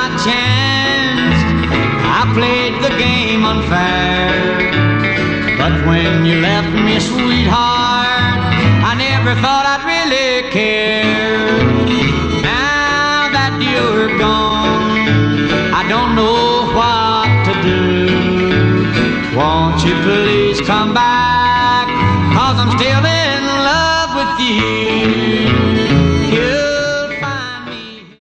my chance. I played the game unfair, but when you left me, sweetheart, I never thought I'd really care. Now that you're gone, I don't know what to do. Won't you please come back, 'cause I'm still in love with you.